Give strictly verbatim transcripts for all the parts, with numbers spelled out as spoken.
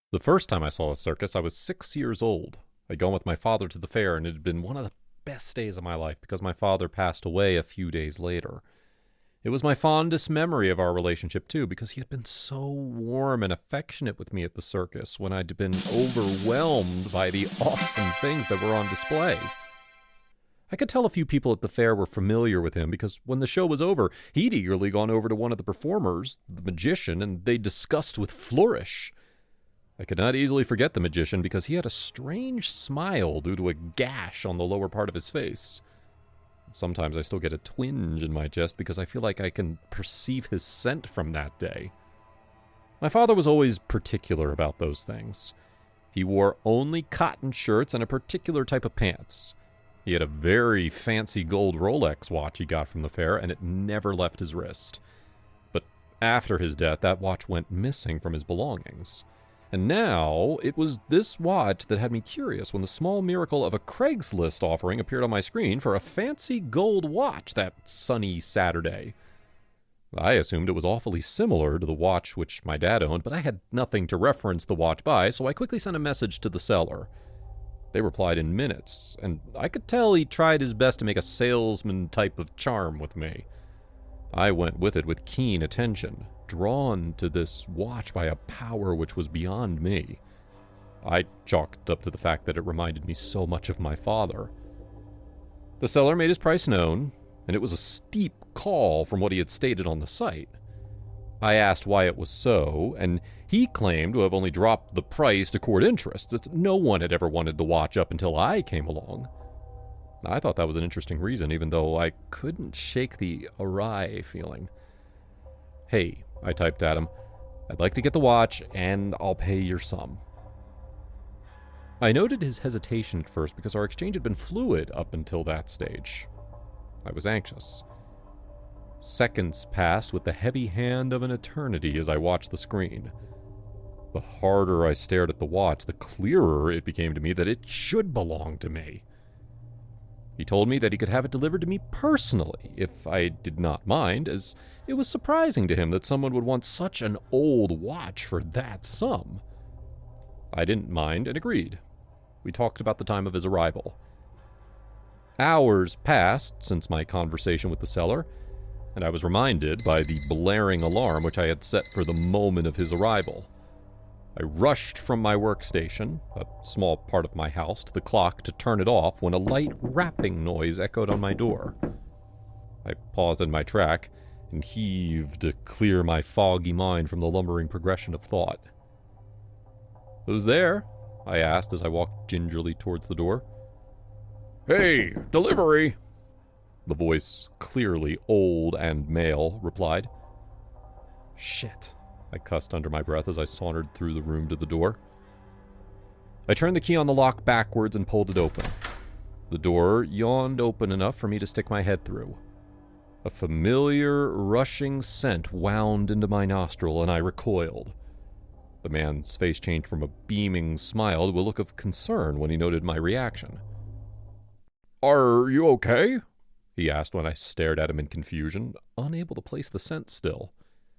The first time I saw a circus, I was six years old. I'd gone with my father to the fair, and it had been one of the best days of my life because my father passed away a few days later. It was my fondest memory of our relationship, too, because he had been so warm and affectionate with me at the circus when I'd been overwhelmed by the awesome things that were on display. I could tell a few people at the fair were familiar with him because when the show was over, he'd eagerly gone over to one of the performers, the magician, and they discussed with flourish. I could not easily forget the magician because he had a strange smile due to a gash on the lower part of his face. Sometimes I still get a twinge in my chest because I feel like I can perceive his scent from that day. My father was always particular about those things. He wore only cotton shirts and a particular type of pants. He had a very fancy gold Rolex watch he got from the fair, and it never left his wrist. But after his death, that watch went missing from his belongings. And now, it was this watch that had me curious when the small miracle of a Craigslist offering appeared on my screen for a fancy gold watch that sunny Saturday. I assumed it was awfully similar to the watch which my dad owned, but I had nothing to reference the watch by, so I quickly sent a message to the seller. They replied in minutes, and I could tell he tried his best to make a salesman type of charm with me. I went with it with keen attention, drawn to this watch by a power which was beyond me. I chalked up to the fact that it reminded me so much of my father. The seller made his price known, and it was a steep call from what he had stated on the site. I asked why it was so, and he claimed to have only dropped the price to court interest, as no one had ever wanted the watch up until I came along. I thought that was an interesting reason, even though I couldn't shake the awry feeling. "Hey," I typed at him, "I'd like to get the watch, and I'll pay your sum." I noted his hesitation at first because our exchange had been fluid up until that stage. I was anxious. Seconds passed with the heavy hand of an eternity as I watched the screen. The harder I stared at the watch, the clearer it became to me that it should belong to me. He told me that he could have it delivered to me personally if I did not mind, as it was surprising to him that someone would want such an old watch for that sum. I didn't mind and agreed. We talked about the time of his arrival. Hours passed since my conversation with the seller, and I was reminded by the blaring alarm which I had set for the moment of his arrival. I rushed from my workstation, a small part of my house, to the clock to turn it off when a light rapping noise echoed on my door. I paused in my track and heaved to clear my foggy mind from the lumbering progression of thought. "Who's there?" I asked as I walked gingerly towards the door. "Hey, delivery!" The voice, clearly old and male, replied. "Shit," I cussed under my breath as I sauntered through the room to the door. I turned the key on the lock backwards and pulled it open. The door yawned open enough for me to stick my head through. A familiar, rushing scent wound into my nostril, and I recoiled. The man's face changed from a beaming smile to a look of concern when he noted my reaction. "Are you okay?" he asked when I stared at him in confusion, unable to place the scent still.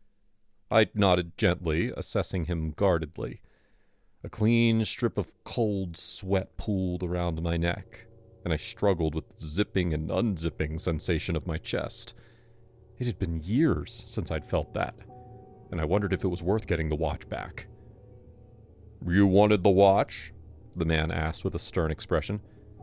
I nodded gently, assessing him guardedly. A clean strip of cold sweat pooled around my neck, and I struggled with the zipping and unzipping sensation of my chest. It had been years since I'd felt that, and I wondered if it was worth getting the watch back. "You wanted the watch?" the man asked with a stern expression.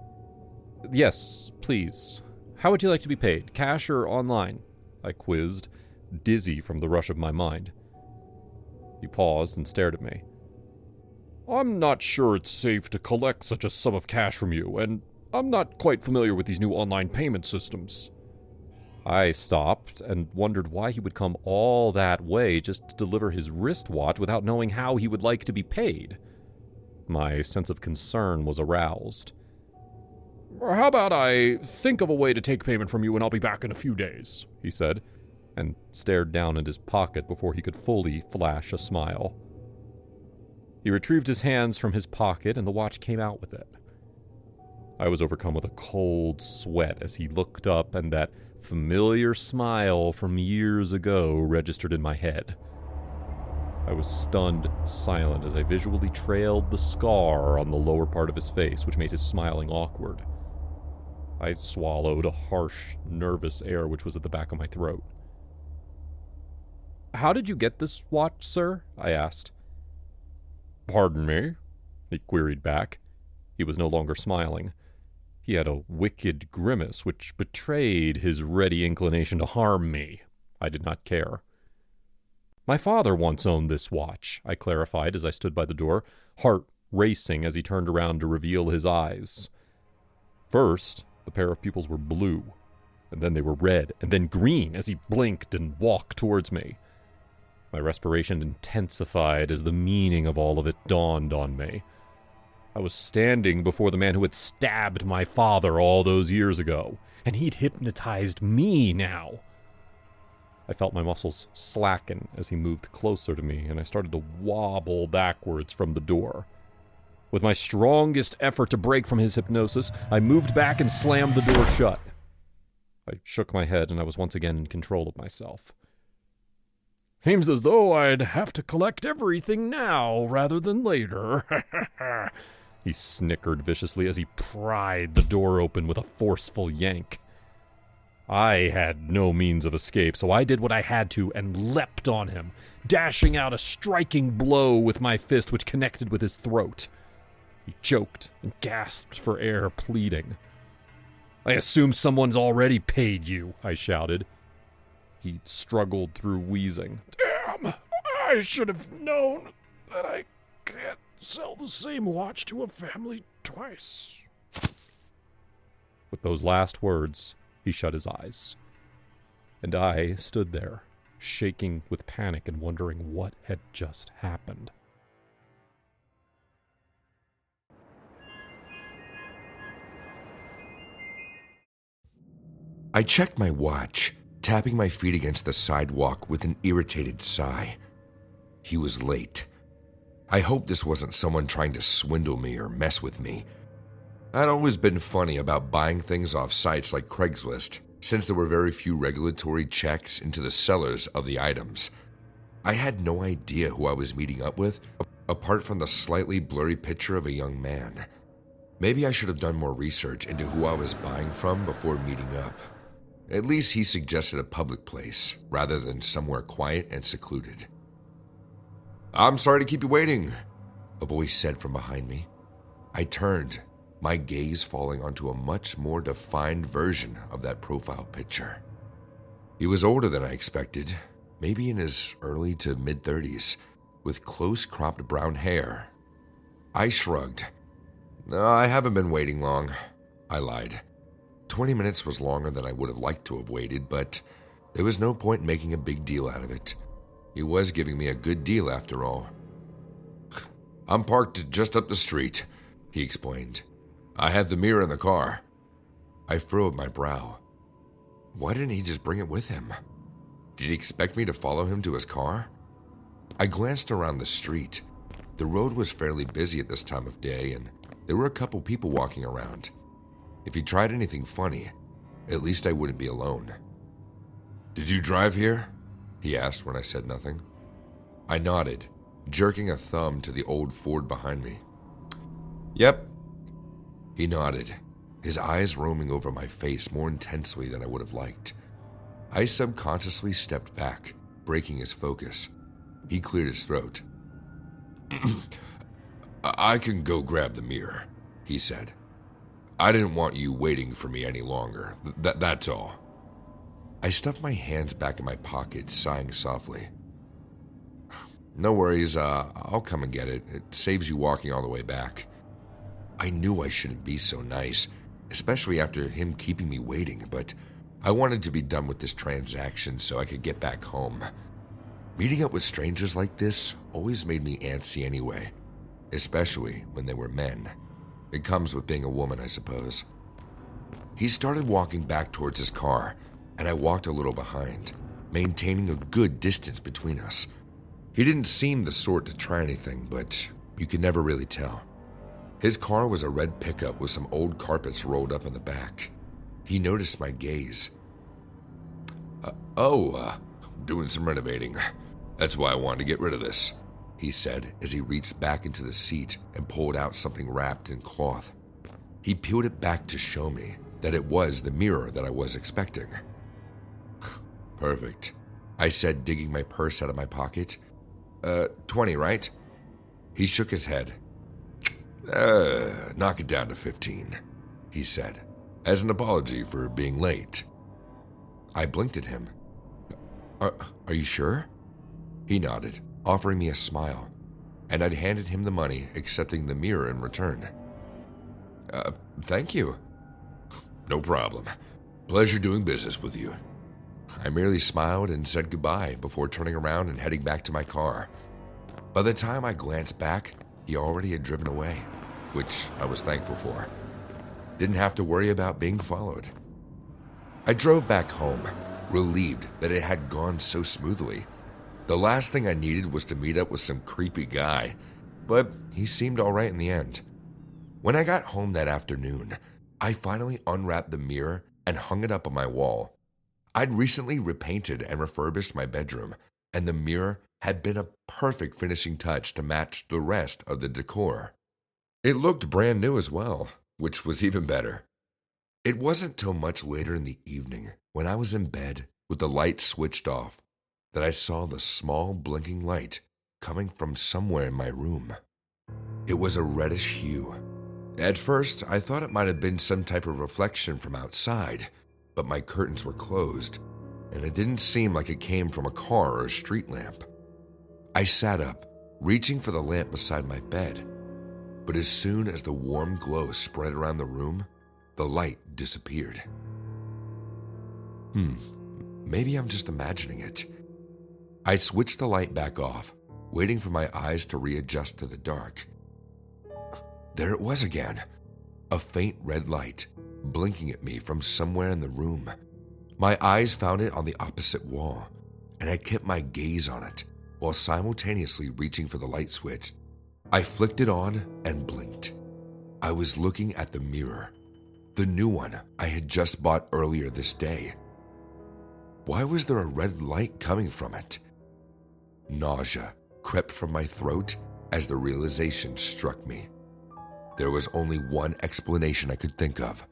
"Yes, please. How would you like to be paid, cash or online?" I quizzed, dizzy from the rush of my mind. He paused and stared at me. "I'm not sure it's safe to collect such a sum of cash from you, and I'm not quite familiar with these new online payment systems." I stopped and wondered why he would come all that way just to deliver his wristwatch without knowing how he would like to be paid. My sense of concern was aroused. "How about I think of a way to take payment from you and I'll be back in a few days," he said, and stared down at his pocket before he could fully flash a smile. He retrieved his hands from his pocket and the watch came out with it. I was overcome with a cold sweat as he looked up and that familiar smile from years ago registered in my head. I was stunned silent as I visually trailed the scar on the lower part of his face, which made his smiling awkward. I swallowed a harsh, nervous air which was at the back of my throat. "How did you get this watch, sir?" I asked. "Pardon me?" he queried back. He was no longer smiling. He had a wicked grimace which betrayed his ready inclination to harm me. I did not care. "My father once owned this watch," I clarified as I stood by the door, heart racing as he turned around to reveal his eyes. First, the pair of pupils were blue, and then they were red, and then green as he blinked and walked towards me. My respiration intensified as the meaning of all of it dawned on me. I was standing before the man who had stabbed my father all those years ago, and he'd hypnotized me now. I felt my muscles slacken as he moved closer to me, and I started to wobble backwards from the door. With my strongest effort to break from his hypnosis, I moved back and slammed the door shut. I shook my head, and I was once again in control of myself. "Seems as though I'd have to collect everything now rather than later," he snickered viciously as he pried the door open with a forceful yank. I had no means of escape, so I did what I had to and leapt on him, dashing out a striking blow with my fist which connected with his throat. He choked and gasped for air, pleading. "I assume someone's already paid you," I shouted. He struggled through wheezing. "Damn! I should have known that I can't sell the same watch to a family twice." With those last words, he shut his eyes. And I stood there, shaking with panic and wondering what had just happened. I checked my watch, tapping my feet against the sidewalk with an irritated sigh. He was late. I hoped this wasn't someone trying to swindle me or mess with me. I'd always been funny about buying things off sites like Craigslist, since there were very few regulatory checks into the sellers of the items. I had no idea who I was meeting up with, apart from the slightly blurry picture of a young man. Maybe I should have done more research into who I was buying from before meeting up. At least he suggested a public place, rather than somewhere quiet and secluded. "I'm sorry to keep you waiting," a voice said from behind me. I turned, my gaze falling onto a much more defined version of that profile picture. He was older than I expected, maybe in his early to mid-thirties, with close-cropped brown hair. I shrugged. "No, I haven't been waiting long," I lied. Twenty minutes was longer than I would have liked to have waited, but there was no point in making a big deal out of it. He was giving me a good deal after all. "I'm parked just up the street," he explained. "I have the mirror in the car." I furrowed my brow. Why didn't he just bring it with him? Did he expect me to follow him to his car? I glanced around the street. The road was fairly busy at this time of day, and there were a couple people walking around. If he tried anything funny, at least I wouldn't be alone. "Did you drive here?" he asked when I said nothing. I nodded, jerking a thumb to the old Ford behind me. "Yep." He nodded, his eyes roaming over my face more intensely than I would have liked. I subconsciously stepped back, breaking his focus. He cleared his throat. "I can go grab the mirror," he said. "I didn't want you waiting for me any longer. Th- that's all." I stuffed my hands back in my pockets, sighing softly. "No worries, uh, I'll come and get it. It saves you walking all the way back." I knew I shouldn't be so nice, especially after him keeping me waiting, but I wanted to be done with this transaction so I could get back home. Meeting up with strangers like this always made me antsy anyway, especially when they were men. It comes with being a woman, I suppose. He started walking back towards his car, and I walked a little behind, maintaining a good distance between us. He didn't seem the sort to try anything, but you could never really tell. His car was a red pickup with some old carpets rolled up in the back. He noticed my gaze. Uh, oh, uh, doing some renovating. That's why I wanted to get rid of this, he said as he reached back into the seat and pulled out something wrapped in cloth. He peeled it back to show me that it was the mirror that I was expecting. Perfect, I said, digging my purse out of my pocket. Uh, twenty, right? He shook his head. Uh, knock it down to fifteen, he said, as an apology for being late. I blinked at him. Are, are you sure? He nodded, offering me a smile, and I'd handed him the money, accepting the mirror in return. Uh, thank you. No problem. Pleasure doing business with you. I merely smiled and said goodbye before turning around and heading back to my car. By the time I glanced back, he already had driven away, which I was thankful for. Didn't have to worry about being followed. I drove back home, relieved that it had gone so smoothly. The last thing I needed was to meet up with some creepy guy, but he seemed all right in the end. When I got home that afternoon, I finally unwrapped the mirror and hung it up on my wall. I'd recently repainted and refurbished my bedroom, and the mirror had been a perfect finishing touch to match the rest of the decor. It looked brand new as well, which was even better. It wasn't till much later in the evening, when I was in bed with the light switched off, that I saw the small blinking light coming from somewhere in my room. It was a reddish hue. At first, I thought it might have been some type of reflection from outside, but my curtains were closed, and it didn't seem like it came from a car or a street lamp. I sat up, reaching for the lamp beside my bed, but as soon as the warm glow spread around the room, the light disappeared. Hmm, maybe I'm just imagining it. I switched the light back off, waiting for my eyes to readjust to the dark. There it was again, a faint red light, blinking at me from somewhere in the room. My eyes found it on the opposite wall, and I kept my gaze on it while simultaneously reaching for the light switch. I flicked it on and blinked. I was looking at the mirror, the new one I had just bought earlier this day. Why was there a red light coming from it? Nausea crept from my throat as the realization struck me. There was only one explanation I could think of.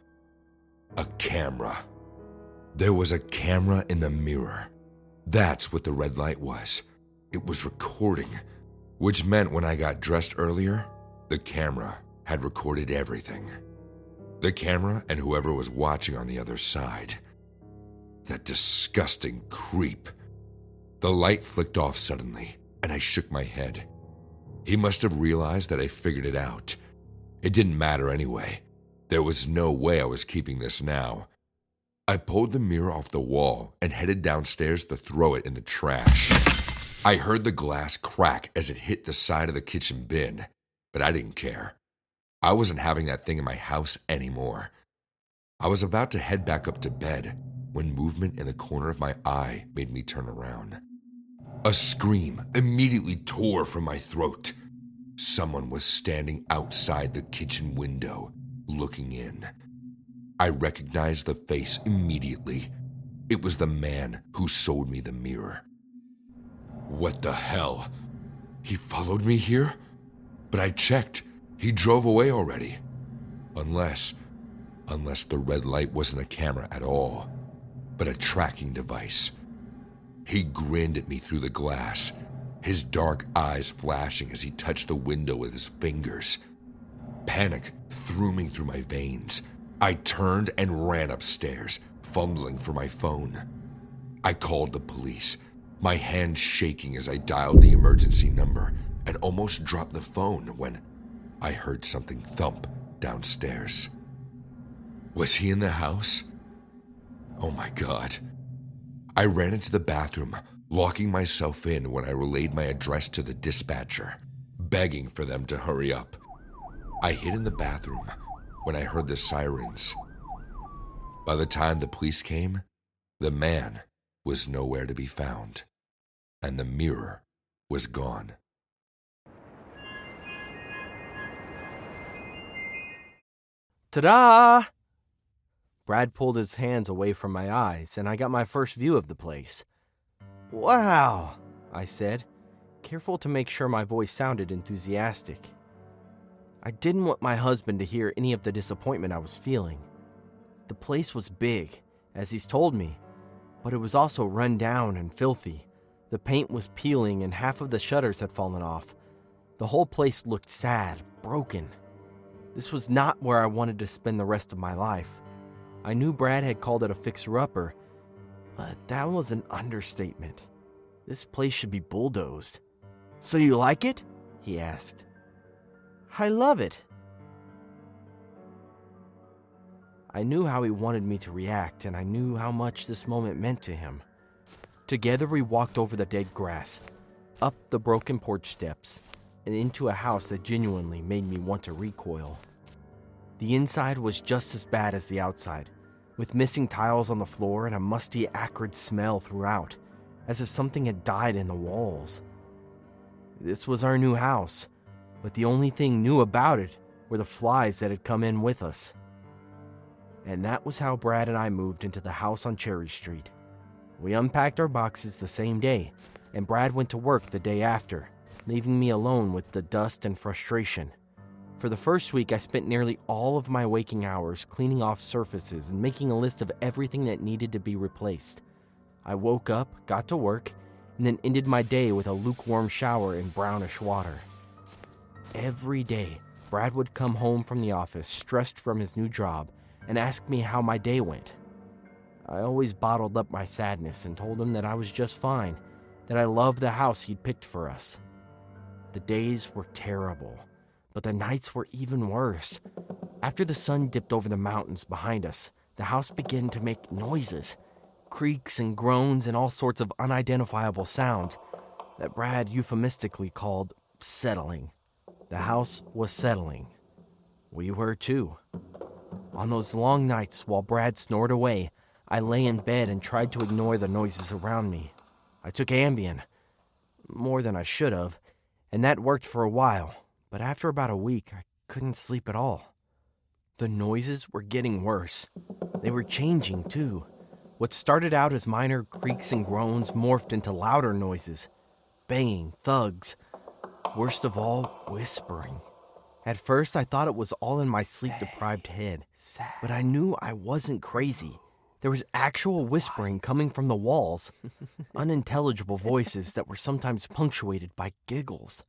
A camera. There was a camera in the mirror. That's what the red light was. It was recording, which meant when I got dressed earlier, the camera had recorded everything. The camera and whoever was watching on the other side. That disgusting creep. The light flicked off suddenly, and I shook my head. He must have realized that I figured it out. It didn't matter anyway. There was no way I was keeping this now. I pulled the mirror off the wall and headed downstairs to throw it in the trash. I heard the glass crack as it hit the side of the kitchen bin, but I didn't care. I wasn't having that thing in my house anymore. I was about to head back up to bed when movement in the corner of my eye made me turn around. A scream immediately tore from my throat. Someone was standing outside the kitchen window, looking in. I recognized the face immediately. It was the man who sold me the mirror. What the hell? He followed me here? But I checked. He drove away already. Unless, unless the red light wasn't a camera at all, but a tracking device. He grinned at me through the glass, his dark eyes flashing as he touched the window with his fingers. Panic threw me through my veins. I turned and ran upstairs, fumbling for my phone. I called the police, my hand shaking as I dialed the emergency number and almost dropped the phone when I heard something thump downstairs. Was he in the house? Oh my God. I ran into the bathroom, locking myself in when I relayed my address to the dispatcher, begging for them to hurry up. I hid in the bathroom when I heard the sirens. By the time the police came, the man was nowhere to be found, and the mirror was gone. Ta-da! Brad pulled his hands away from my eyes, and I got my first view of the place. Wow! I said, careful to make sure my voice sounded enthusiastic. I didn't want my husband to hear any of the disappointment I was feeling. The place was big, as he's told me, but it was also run down and filthy. The paint was peeling and half of the shutters had fallen off. The whole place looked sad, broken. This was not where I wanted to spend the rest of my life. I knew Brad had called it a fixer-upper, but that was an understatement. This place should be bulldozed. "So you like it?" he asked. "I love it." I knew how he wanted me to react, and I knew how much this moment meant to him. Together we walked over the dead grass, up the broken porch steps, and into a house that genuinely made me want to recoil. The inside was just as bad as the outside, with missing tiles on the floor and a musty, acrid smell throughout, as if something had died in the walls. This was our new house, but the only thing new about it were the flies that had come in with us. And that was how Brad and I moved into the house on Cherry Street. We unpacked our boxes the same day, and Brad went to work the day after, leaving me alone with the dust and frustration. For the first week, I spent nearly all of my waking hours cleaning off surfaces and making a list of everything that needed to be replaced. I woke up, got to work, and then ended my day with a lukewarm shower in brownish water. Every day, Brad would come home from the office, stressed from his new job, and ask me how my day went. I always bottled up my sadness and told him that I was just fine, that I loved the house he'd picked for us. The days were terrible, but the nights were even worse. After the sun dipped over the mountains behind us, the house began to make noises, creaks and groans and all sorts of unidentifiable sounds that Brad euphemistically called settling. The house was settling. We were too. On those long nights while Brad snored away, I lay in bed and tried to ignore the noises around me. I took Ambien, more than I should have, and that worked for a while, but after about a week, I couldn't sleep at all. The noises were getting worse. They were changing, too. What started out as minor creaks and groans morphed into louder noises. Banging, thugs. Worst of all, whispering. At first, I thought it was all in my sleep-deprived head, but I knew I wasn't crazy. There was actual whispering coming from the walls, unintelligible voices that were sometimes punctuated by giggles.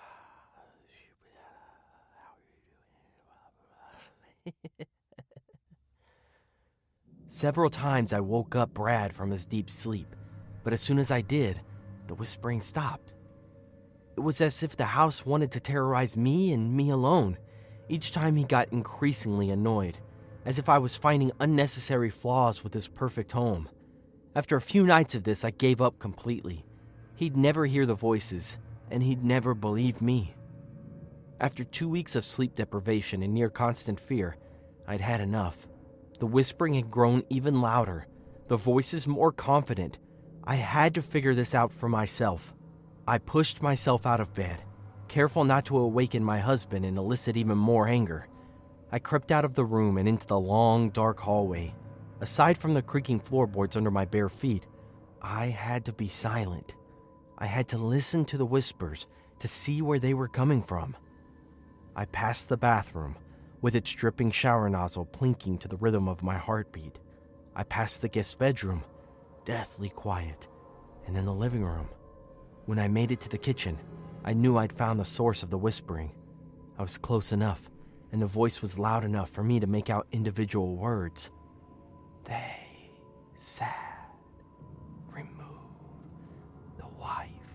Several times I woke up Brad from his deep sleep, but as soon as I did, the whispering stopped. It was as if the house wanted to terrorize me and me alone. Each time he got increasingly annoyed, as if I was finding unnecessary flaws with his perfect home. After a few nights of this, I gave up completely. He'd never hear the voices, and he'd never believe me. After two weeks of sleep deprivation and near constant fear, I'd had enough. The whispering had grown even louder, the voices more confident. I had to figure this out for myself. I pushed myself out of bed, careful not to awaken my husband and elicit even more anger. I crept out of the room and into the long, dark hallway. Aside from the creaking floorboards under my bare feet, I had to be silent. I had to listen to the whispers to see where they were coming from. I passed the bathroom, with its dripping shower nozzle plinking to the rhythm of my heartbeat. I passed the guest bedroom, deathly quiet, and then the living room. When I made it to the kitchen, I knew I'd found the source of the whispering. I was close enough, and the voice was loud enough for me to make out individual words. They said, remove the wife.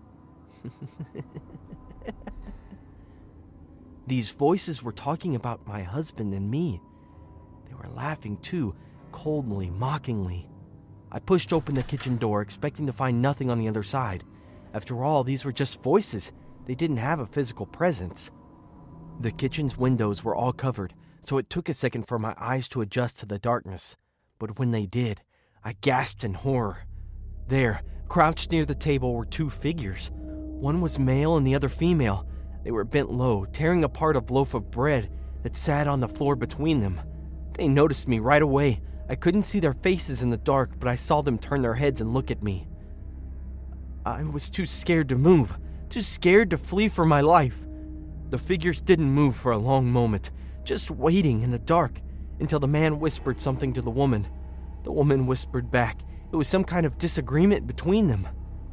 These voices were talking about my husband and me. They were laughing too, coldly, mockingly. I pushed open the kitchen door, expecting to find nothing on the other side. After all, these were just voices. They didn't have a physical presence. The kitchen's windows were all covered, so it took a second for my eyes to adjust to the darkness. But when they did, I gasped in horror. There, crouched near the table, were two figures. One was male and the other female. They were bent low, tearing apart a loaf of bread that sat on the floor between them. They noticed me right away. I couldn't see their faces in the dark, but I saw them turn their heads and look at me. I was too scared to move, too scared to flee for my life. The figures didn't move for a long moment, just waiting in the dark until the man whispered something to the woman. The woman whispered back. It was some kind of disagreement between them.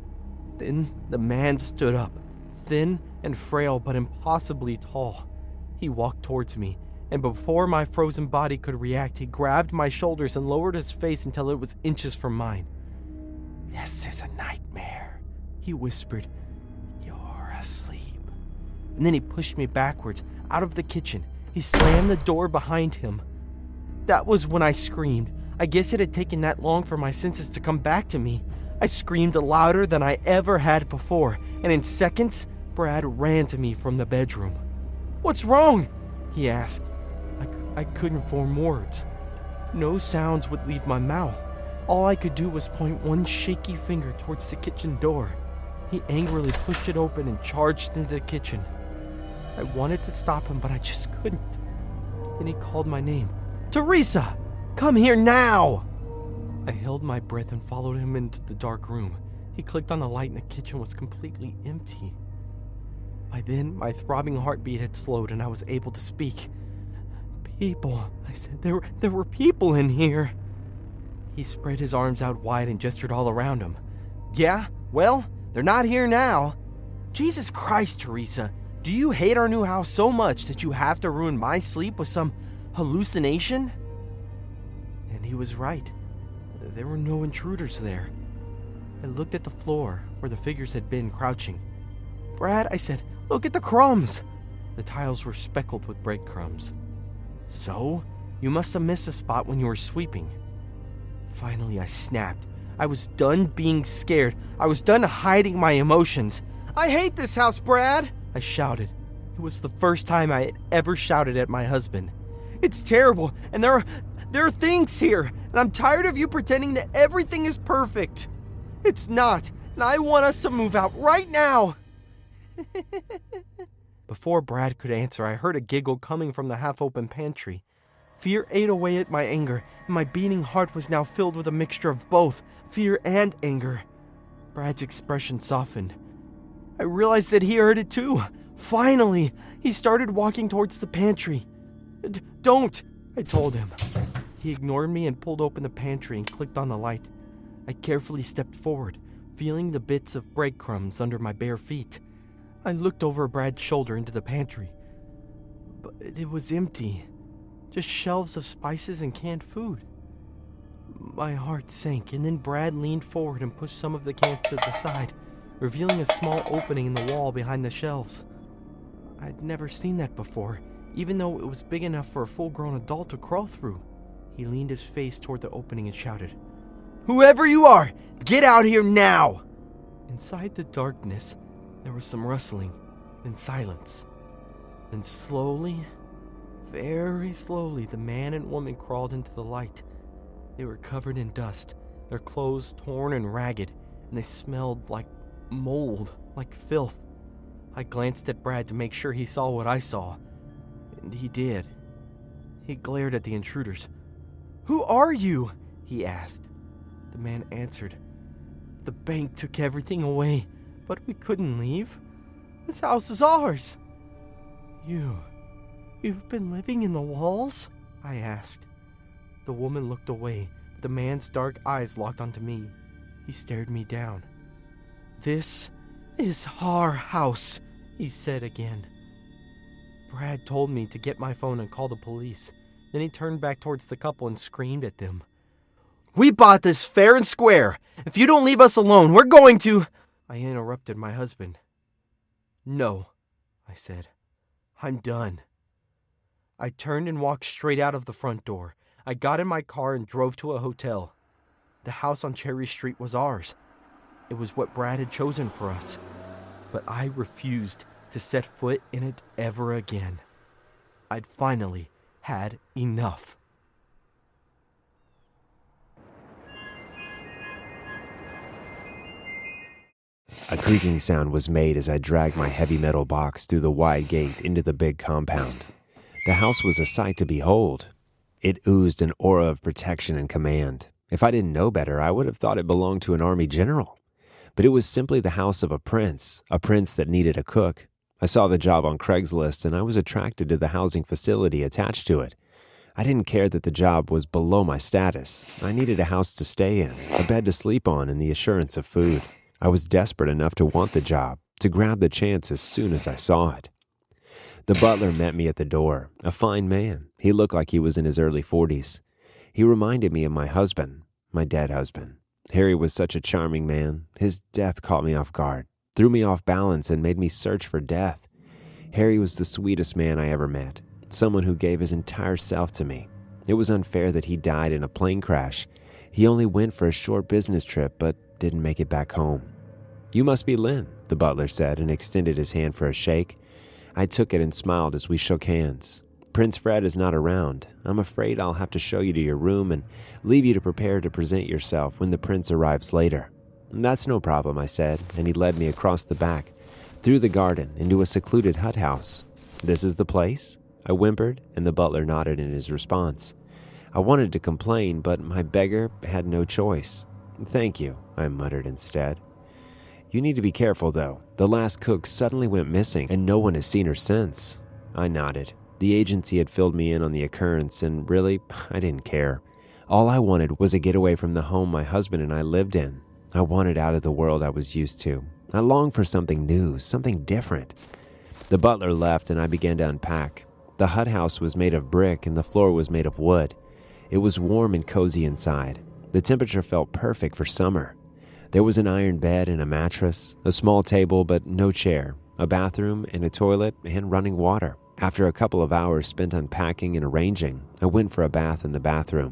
Then the man stood up, thin and frail but impossibly tall. He walked towards me, and before my frozen body could react, he grabbed my shoulders and lowered his face until it was inches from mine. "This is a nightmare," he whispered. "You're asleep." And then he pushed me backwards, out of the kitchen. He slammed the door behind him. That was when I screamed. I guess it had taken that long for my senses to come back to me. I screamed louder than I ever had before, and in seconds, Brad ran to me from the bedroom. "What's wrong?" he asked. I, c- I couldn't form words. No sounds would leave my mouth. All I could do was point one shaky finger towards the kitchen door. He angrily pushed it open and charged into the kitchen. I wanted to stop him, but I just couldn't. Then he called my name. "Teresa! Come here now!" I held my breath and followed him into the dark room. He clicked on the light and the kitchen was completely empty. By then, my throbbing heartbeat had slowed and I was able to speak. "People," I said. There, there were people in here." He spread his arms out wide and gestured all around him. "Yeah? Well, they're not here now." "Jesus Christ, Teresa. Do you hate our new house so much that you have to ruin my sleep with some hallucination?" And he was right. There were no intruders there. I looked at the floor where the figures had been crouching. "Brad," I said, "look at the crumbs." The tiles were speckled with breadcrumbs. "So? You must have missed a spot when you were sweeping." Finally, I snapped. I was done being scared. I was done hiding my emotions. "I hate this house, Brad!" I shouted. It was the first time I had ever shouted at my husband. "It's terrible, and there are, there are things here, and I'm tired of you pretending that everything is perfect. It's not, and I want us to move out right now." Before Brad could answer, I heard a giggle coming from the half-open pantry. Fear ate away at my anger, and my beating heart was now filled with a mixture of both fear and anger. Brad's expression softened. I realized that he heard it too. Finally, he started walking towards the pantry. D- Don't, I told him. He ignored me and pulled open the pantry and clicked on the light. I carefully stepped forward, feeling the bits of breadcrumbs under my bare feet. I looked over Brad's shoulder into the pantry, but it was empty. Just shelves of spices and canned food. My heart sank, and then Brad leaned forward and pushed some of the cans to the side, revealing a small opening in the wall behind the shelves. I'd never seen that before, even though it was big enough for a full-grown adult to crawl through. He leaned his face toward the opening and shouted, "Whoever you are, get out here now!" Inside the darkness, there was some rustling and silence. Then slowly, very slowly, the man and woman crawled into the light. They were covered in dust, their clothes torn and ragged, and they smelled like mold, like filth. I glanced at Brad to make sure he saw what I saw, and he did. He glared at the intruders. "Who are you?" he asked. The man answered, "The bank took everything away, but we couldn't leave. This house is ours." You, you've been living in the walls?" I asked. The woman looked away, but the man's dark eyes locked onto me. He stared me down. "This is our house," he said again. Brad told me to get my phone and call the police. Then he turned back towards the couple and screamed at them. "We bought this fair and square. If you don't leave us alone, we're going to..." I interrupted my husband. "No," I said. "I'm done." I turned and walked straight out of the front door. I got in my car and drove to a hotel. The house on Cherry Street was ours. It was what Brad had chosen for us. But I refused to set foot in it ever again. I'd finally had enough. A creaking sound was made as I dragged my heavy metal box through the wide gate into the big compound. The house was a sight to behold. It oozed an aura of protection and command. If I didn't know better, I would have thought it belonged to an army general. But it was simply the house of a prince, a prince that needed a cook. I saw the job on Craigslist and I was attracted to the housing facility attached to it. I didn't care that the job was below my status. I needed a house to stay in, a bed to sleep on, and the assurance of food. I was desperate enough to want the job, to grab the chance as soon as I saw it. The butler met me at the door, a fine man. He looked like he was in his early forties. He reminded me of my husband, my dead husband. Harry was such a charming man. His death caught me off guard, threw me off balance, and made me search for death. Harry was the sweetest man I ever met, someone who gave his entire self to me. It was unfair that he died in a plane crash. He only went for a short business trip, but didn't make it back home. "You must be Lynn," the butler said, and extended his hand for a shake. I took it and smiled as we shook hands. "Prince Fred is not around. I'm afraid I'll have to show you to your room and leave you to prepare to present yourself when the prince arrives later." "That's no problem," I said, and he led me across the back, through the garden, into a secluded hut house. "This is the place?" I whimpered, and the butler nodded in his response. I wanted to complain, but my beggar had no choice. "Thank you," I muttered instead. "You need to be careful, though. The last cook suddenly went missing, and no one has seen her since." I nodded. The agency had filled me in on the occurrence, and really, I didn't care. All I wanted was a getaway from the home my husband and I lived in. I wanted out of the world I was used to. I longed for something new, something different. The butler left, and I began to unpack. The hut house was made of brick, and the floor was made of wood. It was warm and cozy inside. The temperature felt perfect for summer. There was an iron bed and a mattress, a small table but no chair, a bathroom and a toilet, and running water. After a couple of hours spent unpacking and arranging, I went for a bath in the bathroom.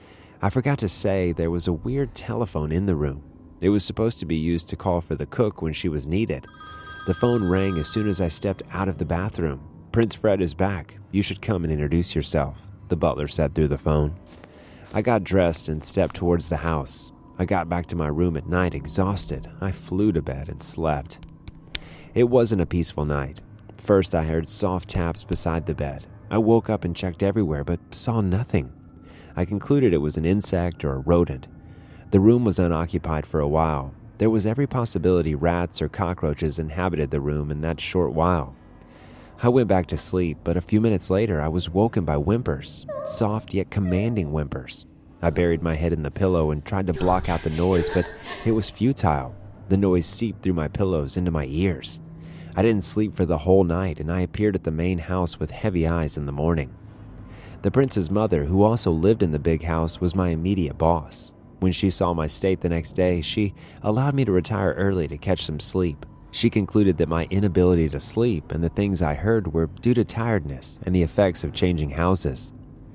I forgot to say there was a weird telephone in the room. It was supposed to be used to call for the cook when she was needed. The phone rang as soon as I stepped out of the bathroom. "Prince Fred is back. You should come and introduce yourself," the butler said through the phone. I got dressed and stepped towards the house. I got back to my room at night exhausted. I flew to bed and slept. It wasn't a peaceful night. First, I heard soft taps beside the bed. I woke up and checked everywhere, but saw nothing. I concluded it was an insect or a rodent. The room was unoccupied for a while. There was every possibility rats or cockroaches inhabited the room in that short while. I went back to sleep, but a few minutes later I was woken by whimpers, soft yet commanding whimpers. I buried my head in the pillow and tried to block out the noise, but it was futile. The noise seeped through my pillows into my ears. I didn't sleep for the whole night, and I appeared at the main house with heavy eyes in the morning. The prince's mother, who also lived in the big house, was my immediate boss. When she saw my state the next day, she allowed me to retire early to catch some sleep. She concluded that my inability to sleep and the things I heard were due to tiredness and the effects of changing houses.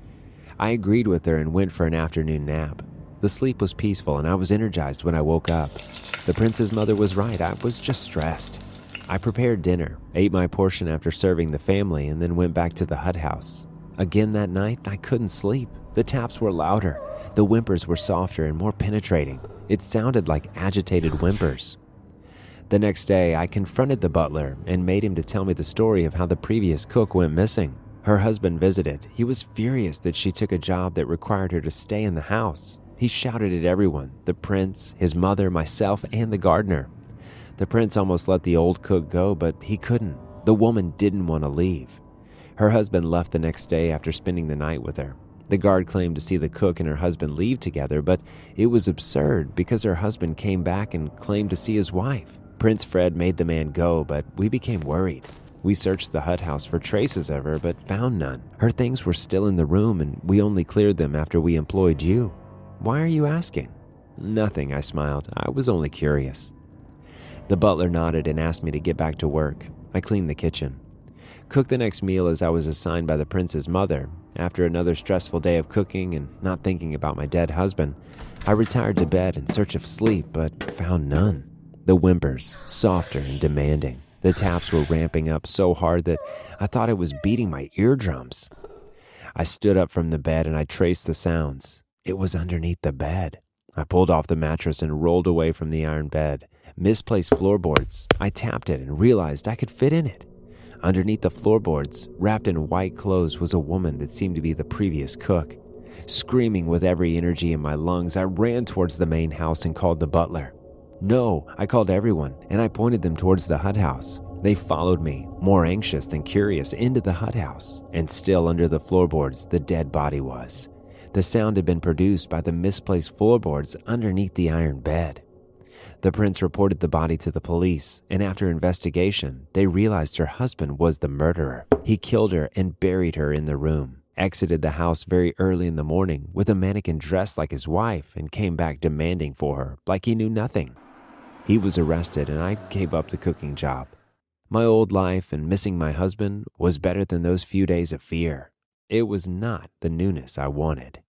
I agreed with her and went for an afternoon nap. The sleep was peaceful and I was energized when I woke up. The prince's mother was right. I was just stressed. I prepared dinner, ate my portion after serving the family, and then went back to the hut house. Again that night, I couldn't sleep. The taps were louder. The whimpers were softer and more penetrating. It sounded like agitated whimpers. The next day, I confronted the butler and made him to tell me the story of how the previous cook went missing. Her husband visited. He was furious that she took a job that required her to stay in the house. He shouted at everyone, the prince, his mother, myself, and the gardener. The prince almost let the old cook go, but he couldn't. The woman didn't want to leave. Her husband left the next day after spending the night with her. The guard claimed to see the cook and her husband leave together, but it was absurd because her husband came back and claimed to see his wife. Prince Fred made the man go, but we became worried. We searched the hut house for traces of her, but found none. Her things were still in the room, and we only cleared them after we employed you. Why are you asking? Nothing, I smiled. I was only curious. The butler nodded and asked me to get back to work. I cleaned the kitchen. Cooked the next meal as I was assigned by the prince's mother. After another stressful day of cooking and not thinking about my dead husband, I retired to bed in search of sleep, but found none. The whimpers, softer and demanding. The taps were ramping up so hard that I thought it was beating my eardrums. I stood up from the bed and I traced the sounds. It was underneath the bed. I pulled off the mattress and rolled away from the iron bed. Misplaced floorboards. I tapped it and realized I could fit in it. Underneath the floorboards, wrapped in white clothes, was a woman that seemed to be the previous cook. Screaming with every energy in my lungs, I ran towards the main house and called the butler. No, I called everyone, and I pointed them towards the hut house. They followed me, more anxious than curious, into the hut house, and still under the floorboards the dead body was. The sound had been produced by the misplaced floorboards underneath the iron bed. The prince reported the body to the police, and after investigation, they realized her husband was the murderer. He killed her and buried her in the room, exited the house very early in the morning with a mannequin dressed like his wife, and came back demanding for her like he knew nothing. He was arrested, and I gave up the cooking job. My old life and missing my husband was better than those few days of fear. It was not the newness I wanted.